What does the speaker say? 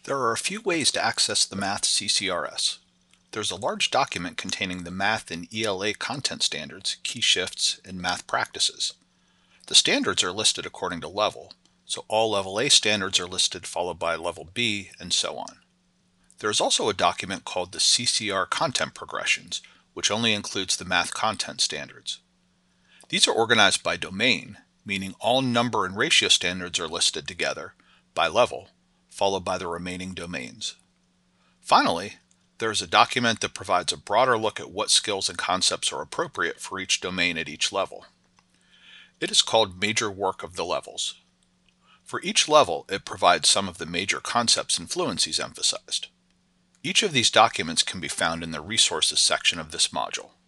There are a few ways to access the Math CCRS. There's a large document containing the Math and ELA content standards, key shifts, and math practices. The standards are listed according to level, so all Level A standards are listed followed by Level B, and so on. There is also a document called the CCR Content Progressions, which only includes the math content standards. These are organized by domain, meaning all number and ratio standards are listed together, by level, followed by the remaining domains. Finally, there is a document that provides a broader look at what skills and concepts are appropriate for each domain at each level. It is called Major Work of the Levels. For each level, it provides some of the major concepts and fluencies emphasized. Each of these documents can be found in the Resources section of this module.